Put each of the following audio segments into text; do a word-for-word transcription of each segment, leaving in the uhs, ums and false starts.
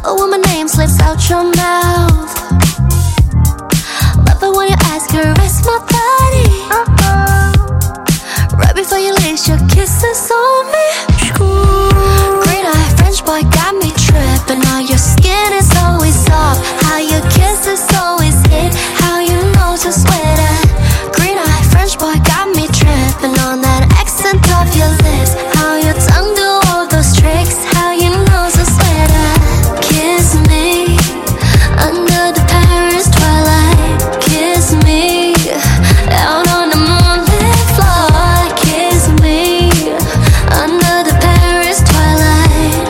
it when my name slips out your mouth. Love it when your eyes caress my body. Right before you lace your kisses on me. Green eye French boy got me tripping. How your skin is always soft, how your kisses always hit, how your nose is sweater. Green eye French boy got me tripping on that accent of your lips, how your tongue do all those tricks, how your nose is sweater. Kiss me under the Paris twilight. Kiss me out on the moonlit floor. Kiss me under the Paris twilight.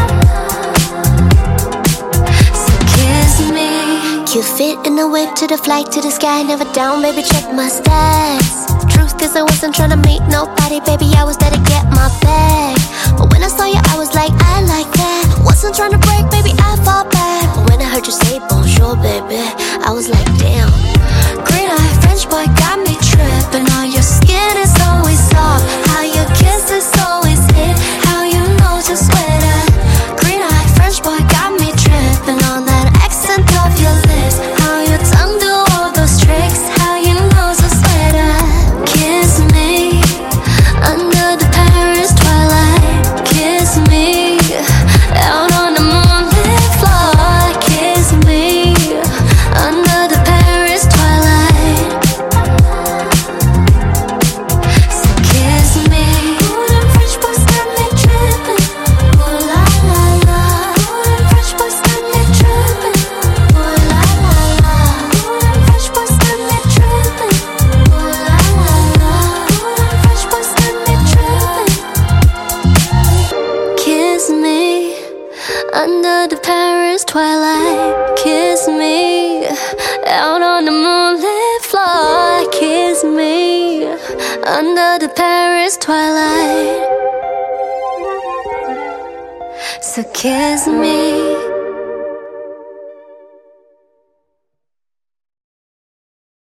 So kiss me. Cute fit in the whip to the flight to the sky. Never down, baby, check my stats. Truth is I wasn't tryna meet nobody, baby, I was there to get my bag. But when I saw you, I was like, I like that. Wasn't tryna break, baby, I fall back. But when I heard you say bonjour, baby, I was like, damn. Green eye French boy got me tripping. All your skin is always soft, how your kisses always hit, how your nose is sweater. Green eye French boy got me tripping on that accent of your lips, how your tongue do all those tricks, how your nose is sweater. Kiss me under the Paris twilight. Kiss me out on the moonlit floor. Kiss me under the Paris twilight. So kiss me. Ooh, them French boys got me tripping. Ooh la la la. Ooh, them French boys got me tripping. Ooh la la la. Ooh, them French boys got me tripping. Ooh la la la. Ooh, them French boys got me tripping. Kiss me under the Paris twilight. Kiss me out on the moonlit floor. Kiss me under the Paris twilight. So kiss me.